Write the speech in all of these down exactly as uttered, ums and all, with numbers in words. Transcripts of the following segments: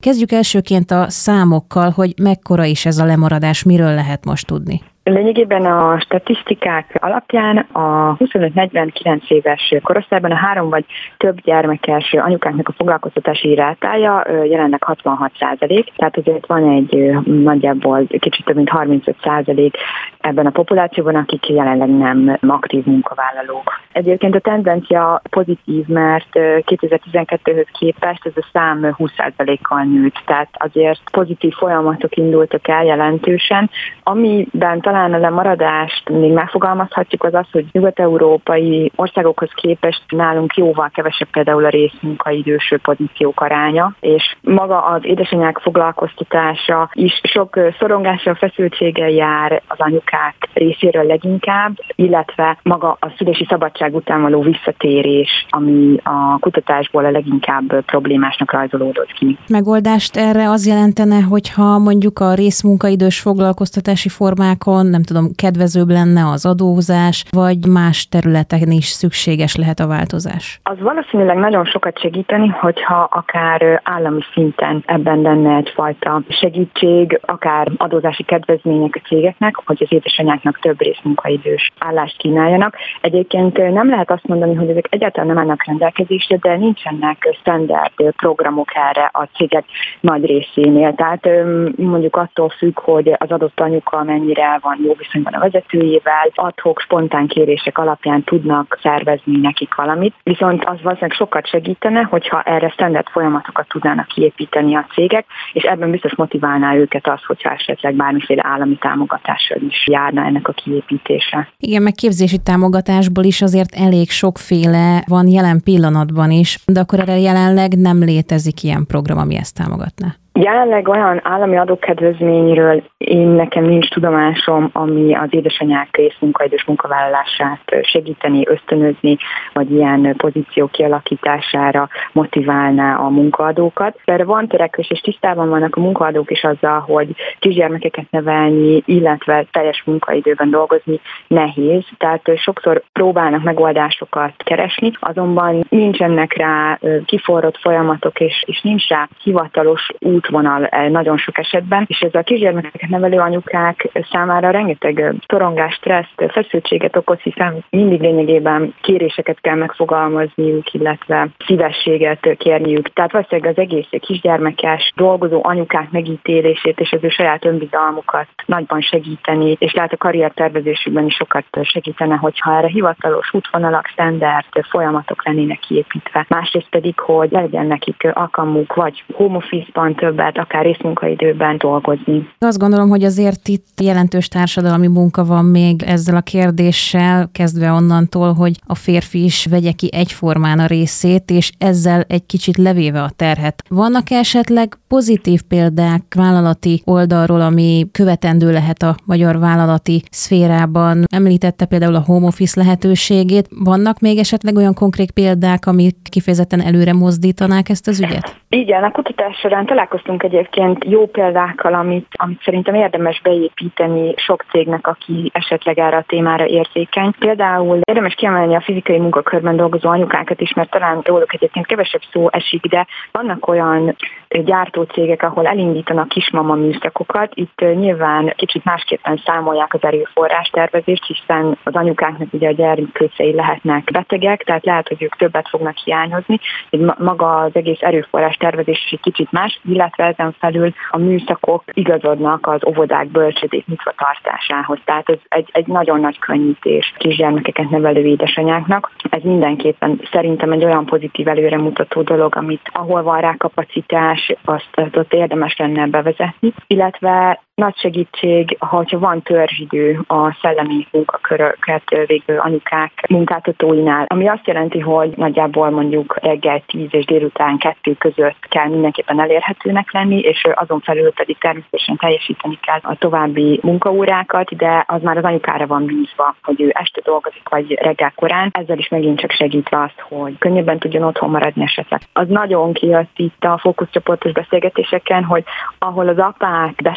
Kezdjük elsőként a számokkal, hogy mekkora is ez a lemaradás, miről lehet most tudni. Lényegében a statisztikák alapján a huszonöt-negyvenkilenc éves korosztályban a három vagy több gyermekes anyukáknak a foglalkoztatási rátája jelenleg hatvanhat százalék, tehát azért van egy nagyjából kicsit több mint harmincöt százalék ebben a populációban, akik jelenleg nem aktív munkavállalók. Egyébként a tendencia pozitív, mert kétezer-tizenkettőhöz képest ez a szám húsz százalékkal nőtt, tehát azért pozitív folyamatok indultak el jelentősen, amiben talán a lemaradást még megfogalmazhatjuk, az az, hogy nyugat-európai országokhoz képest nálunk jóval kevesebb például a részmunkaidős pozíciók aránya, és maga az édesanyák foglalkoztatása is sok szorongással, feszültséggel jár az anyukák részéről leginkább, illetve maga a szülési szabadság után való visszatérés, ami a kutatásból a leginkább problémásnak rajzolódott ki. Megoldást erre az jelentene, hogyha mondjuk a részmunkaidős foglalkoztatási formákon nem tudom, kedvezőbb lenne az adózás, vagy más területen is szükséges lehet a változás? Az valószínűleg nagyon sokat segíteni, hogyha akár állami szinten ebben lenne egyfajta segítség, akár adózási kedvezmények a cégeknek, hogy az édesanyáknak több részmunkaidős állást kínáljanak. Egyébként nem lehet azt mondani, hogy ezek egyáltalán nem állnak rendelkezésre, de nincsenek standard programok erre a cégek nagy részénél. Tehát mondjuk attól függ, hogy az adott anyuka mennyire van jó viszonyban a vezetőjével, ad-hoc spontán kérések alapján tudnak szervezni nekik valamit. Viszont az valószínűleg sokat segítene, hogyha erre standard folyamatokat tudnának kiépíteni a cégek, és ebben biztos motiválná őket az, hogyha esetleg bármiféle állami támogatással is járna ennek a kiépítése. Igen, meg képzési támogatásból is azért elég sokféle van jelen pillanatban is, de akkor erre jelenleg nem létezik ilyen program, ami ezt támogatná. Jelenleg olyan állami adókedvezményről én nekem nincs tudomásom, ami az édesanyák részmunkaidős munkavállalását segíteni, ösztönözni, vagy ilyen pozíció kialakítására motiválná a munkaadókat. Erre van törekvés, és tisztában vannak a munkaadók is azzal, hogy kisgyermekeket nevelni, illetve teljes munkaidőben dolgozni nehéz. Tehát sokszor próbálnak megoldásokat keresni, azonban nincsenek rá kiforrott folyamatok, és, és nincs rá hivatalos út vonal nagyon sok esetben, és ez a kisgyermekeket nevelő anyukák számára rengeteg szorongást, stresszt, feszültséget okoz, hiszen mindig lényegében kéréseket kell megfogalmazniuk, illetve szívességet kérniük. Tehát valószínűleg az egész kisgyermekes dolgozó anyukák megítélését és az ő saját önbizalmukat nagyban segíteni, és lehet a karriertervezésükben is sokat segítene, hogyha erre hivatalos útvonalak, standard folyamatok lennének kiépítve. Másrészt pedig, hogy legyen nekik alkalmuk vagy home office-ban többet, akár részmunkaidőben dolgozni. Azt gondolom, hogy azért itt jelentős társadalmi munka van még ezzel a kérdéssel, kezdve onnantól, hogy a férfi is vegye ki egyformán a részét, és ezzel egy kicsit levéve a terhet. Vannak esetleg pozitív példák vállalati oldalról, ami követendő lehet a magyar vállalati szférában? Említette például a home office lehetőségét. Vannak még esetleg olyan konkrét példák, amik kifejezetten előre mozdítanák ezt az ügyet? Igen, a kutatás során találkoztunk egyébként jó példákkal, amit, amit szerintem érdemes beépíteni sok cégnek, aki esetleg erre a témára érzékeny. Például érdemes kiemelni a fizikai munkakörben dolgozó anyukákat is, mert talán róluk egyébként kevesebb szó esik, de vannak olyan gyártócégek, ahol elindítanak kismama műszakokat. Itt nyilván kicsit másképpen számolják az erőforrás tervezést, hiszen az anyukáknak ugye a gyermekköcei lehetnek betegek, tehát lehet, hogy ők többet fognak hiányozni. Maga az egész erőforrás tervezés is egy kicsit más, illetve ezen felül a műszakok igazodnak az óvodák bölcsödék nyitva tartásához. Tehát ez egy, egy nagyon nagy könnyítés kisgyermekeket nevelő édesanyáknak. Ez mindenképpen szerintem egy olyan pozitív előremutató dolog, amit ahol van rá kapacitás, azt, azt ott érdemes lenne bevezetni, illetve nagy segítség, ha van törzsidő a szellemi munkaköröket végző anyukák munkáltatóinál, ami azt jelenti, hogy nagyjából mondjuk reggel tíz és délután kettő között kell mindenképpen elérhetőnek lenni, és azon felül pedig természetesen teljesíteni kell a további munkaórákat, de az már az anyukára van bízva, hogy ő este dolgozik, vagy reggel korán. Ezzel is megint csak segítve azt, hogy könnyebben tudjon otthon maradni esetleg. Az nagyon kijött itt a fókuszcsoportos beszélgetéseken, hogy ahol az apák besegítenek,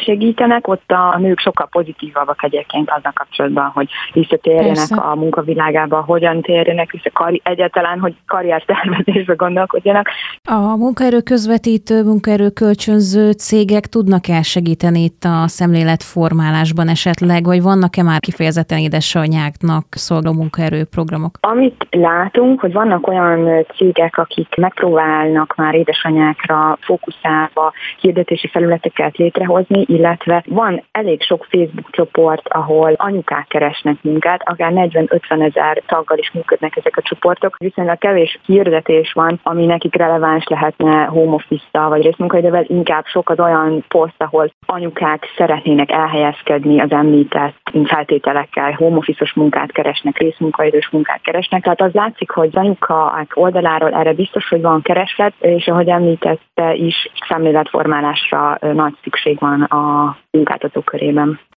töltenek, ott a nők sokkal pozitívabbak egyébként aznak kapcsolatban, hogy visszatérjenek Persze. a munkavilágába, hogyan térjenek vissza karri- egyáltalán, hogy karriertervezésbe gondolkodjanak. A munkaerő közvetítő, munkaerő kölcsönző cégek tudnak-e segíteni itt a szemléletformálásban esetleg, vagy vannak-e már kifejezetten édesanyáknak szolgáló munkaerőprogramok? Amit látunk, hogy vannak olyan cégek, akik megpróbálnak már édesanyákra fókuszálva hirdetési felületeket létrehozni, illetve van elég sok Facebook csoport, ahol anyukák keresnek munkát, akár negyven-ötven ezer taggal is működnek ezek a csoportok. Viszonylag kevés hirdetés van, ami nekik releváns lehetne home office-tal vagy részmunkaidővel, inkább sok az olyan poszt, ahol anyukák szeretnének elhelyezkedni az említett feltételekkel, home office-os munkát keresnek, részmunkaidős munkát keresnek. Tehát az látszik, hogy az anyukák oldaláról erre biztos, hogy van kereslet, és ahogy említette is, szemléletformálásra nagy szükség van a munkáltatók körében.